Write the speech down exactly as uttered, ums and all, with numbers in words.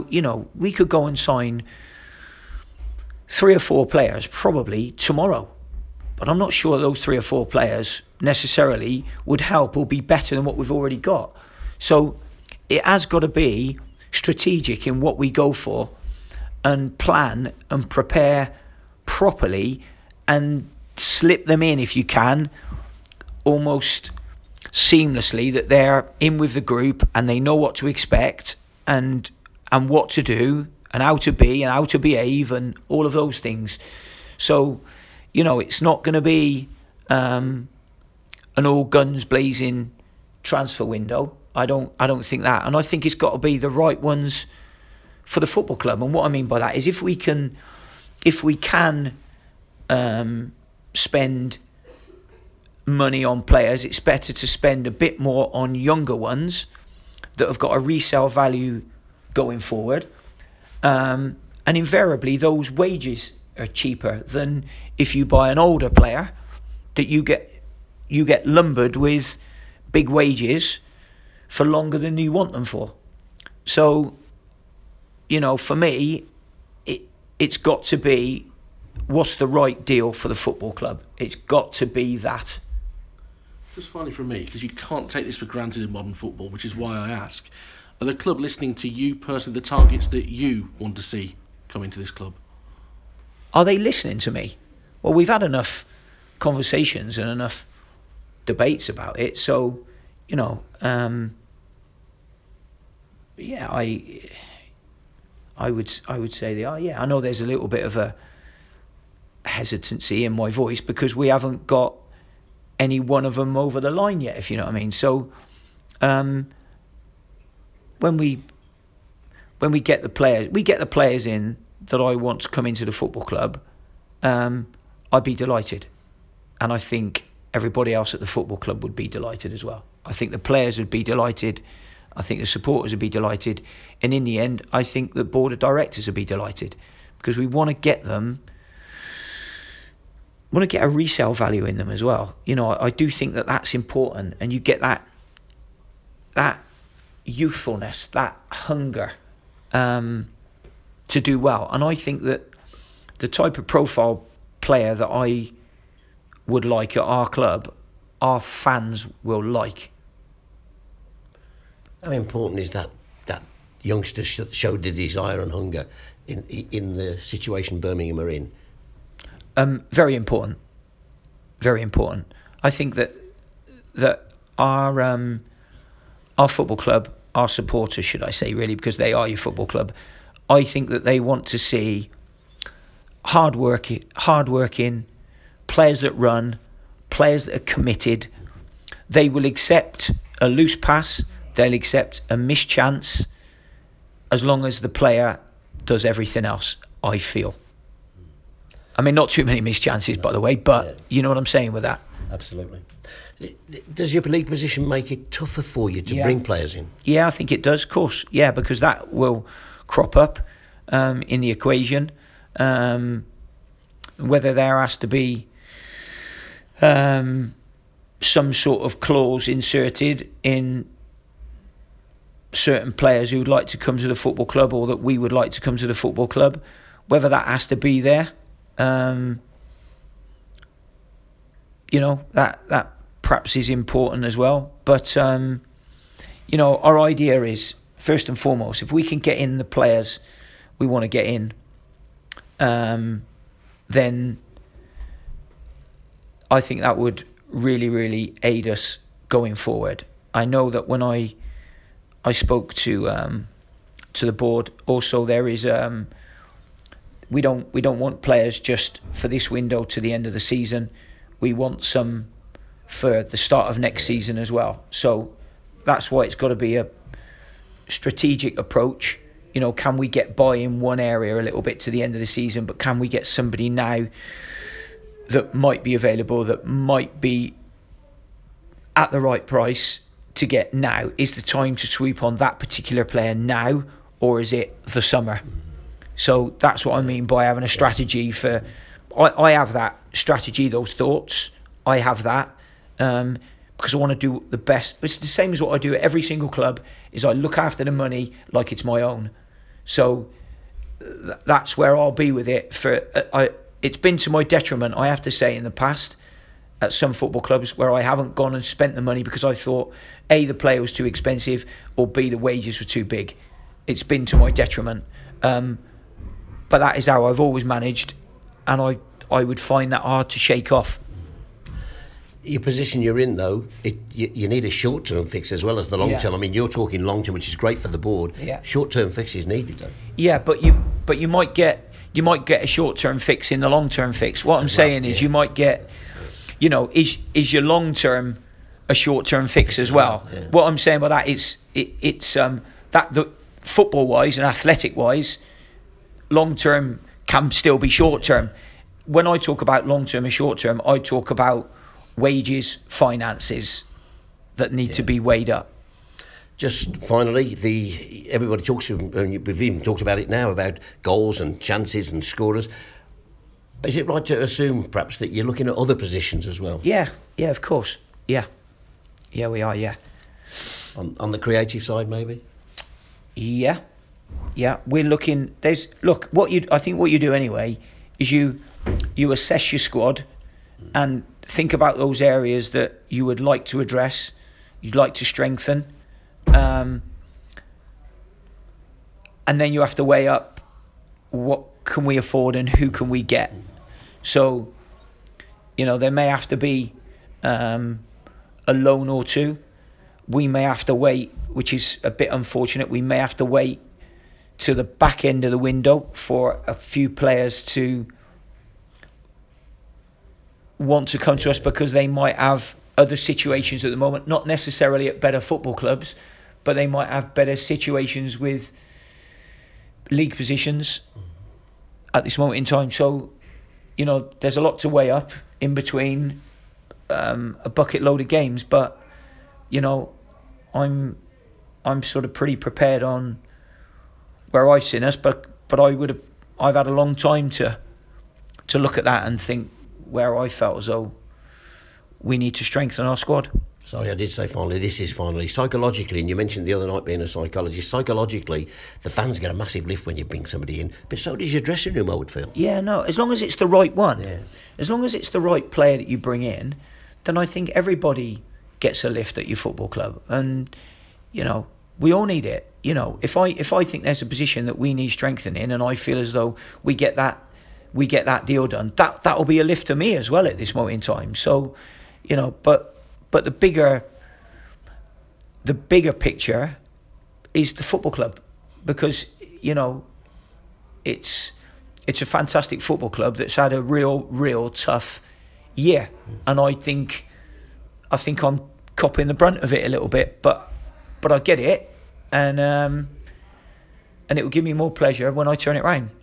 You know, we could go and sign three or four players probably tomorrow, but I'm not sure those three or four players necessarily would help or be better than what we've already got. So it has got to be strategic in what we go for and plan and prepare properly and slip them in if you can, almost seamlessly, that they're in with the group and they know what to expect and and what to do and how to be and how to behave and all of those things. So, you know, it's not going to be um, an all guns blazing transfer window. I don't I don't think that. And I think it's got to be the right ones for the football club. And what I mean by that is if we can if we can um, spend money on players, it's better to spend a bit more on younger ones that have got a resale value going forward. Um, and invariably those wages are cheaper than if you buy an older player that you get you get lumbered with big wages for longer than you want them for. So, you know, for me, it it's got to be what's the right deal for the football club. It's got to be that. Just finally from me, because you can't take this for granted in modern football, which is why I ask, are the club listening to you personally, the targets that you want to see come into this club? Are they listening to me? Well, we've had enough conversations and enough debates about it. So, you know, um, yeah, I, I would, I would say they are. Yeah, I know there's a little bit of a hesitancy in my voice because we haven't got any one of them over the line yet, if you know what I mean. So, um, when we, when we get the players, we get the players in that I want to come into the football club, um, I'd be delighted. And I think everybody else at the football club would be delighted as well. I think the players would be delighted. I think the supporters would be delighted. And in the end, I think the board of directors would be delighted because we want to get them, want to get a resale value in them as well. You know, I, I do think that that's important. And you get that, that youthfulness, that hunger, um, to do well. And I think that the type of profile player that I would like at our club, our fans will like. How important is that that youngsters showed the desire and hunger in in the situation Birmingham are in? Um, very important. Very important. I think that that our um, our football club, our supporters, should I say, really, because they are your football club, I think that they want to see hard working, hard working players that run, players that are committed. They will accept a loose pass, they'll accept a missed chance, as long as the player does everything else, I feel. I mean, not too many missed chances, no. by the way, but yeah. You know what I'm saying with that. Absolutely. Does your league position make it tougher for you to yeah. bring players in? Yeah, I think it does, of course. Yeah, because that will crop up um, in the equation. Um, whether there has to be um, some sort of clause inserted in certain players who would like to come to the football club or that we would like to come to the football club, whether that has to be there, um, you know, that that perhaps is important as well. But, um, you know, our idea is, first and foremost, if we can get in the players we want to get in, um, then I think that would really, really aid us going forward. I know that when I I spoke to um, to the board, also there is um, we don't we don't want players just for this window to the end of the season. We want some for the start of next season as well. So that's why it's got to be a strategic approach. You know, can we get by in one area a little bit to the end of the season, but can we get somebody now that might be available, that might be at the right price to get now? Is the time to sweep on that particular player now, or is it the summer? So that's what I mean by having a strategy for... I, I have that strategy, those thoughts. I have that um, because I want to do the best. It's the same as what I do at every single club, is I look after the money like it's my own. So th- that's where I'll be with it. For uh, I, it's been to my detriment, I have to say, in the past at some football clubs where I haven't gone and spent the money because I thought A, the player was too expensive, or B, the wages were too big. It's been to my detriment. Um, but that is how I've always managed, and I I would find that hard to shake off. Your position you're in, though, it, you, you need a short-term fix as well as the long-term. Yeah. I mean, you're talking long-term, which is great for the board. Yeah. Short-term fix is needed, though. Yeah, but you but you might get you might get a short-term fix in the long-term fix. What I'm saying is, yeah. you might get, you know, is is your long-term a short-term fix as well? Yeah. What I'm saying by that is it, it's um that the football-wise and athletic-wise, long-term can still be short-term. When I talk about long-term and short-term, I talk about wages, finances that need Yeah. to be weighed up. Just finally, the everybody talks, and we've even talked about it now, about goals and chances and scorers. Is it right to assume, perhaps, that you're looking at other positions as well? Yeah, yeah, of course. Yeah. Yeah, we are, yeah. On, on the creative side, maybe? Yeah. Yeah, we're looking. There's look. What you, I think, what you do anyway is you, you assess your squad, and think about those areas that you would like to address, you'd like to strengthen, um, and then you have to weigh up what can we afford and who can we get. So, you know, there may have to be um, a loan or two. We may have to wait, which is a bit unfortunate. We may have to wait to the back end of the window for a few players to want to come to us because they might have other situations at the moment, not necessarily at better football clubs, but they might have better situations with league positions at this moment in time. So, you know, there's a lot to weigh up in between um, a bucket load of games, but, you know, I'm I'm sort of pretty prepared on where I've seen us, but but I would have I've had a long time to to look at that and think where I felt as though we need to strengthen our squad. Sorry, I did say finally, this is finally. Psychologically, and you mentioned the other night being a psychologist, psychologically, the fans get a massive lift when you bring somebody in, but so does your dressing room, I would feel. Yeah, no, as long as it's the right one, Yeah. as long as it's the right player that you bring in, then I think everybody gets a lift at your football club. And, you know, we all need it. You know, if I if I think there's a position that we need strengthening and I feel as though we get that we get that deal done, that that'll be a lift to me as well at this moment in time. So, you know, but but the bigger the bigger picture is the football club, because, you know, it's it's a fantastic football club that's had a real real tough year, and I think I think I'm copping the brunt of it a little bit, but but I get it, and um, and it will give me more pleasure when I turn it round.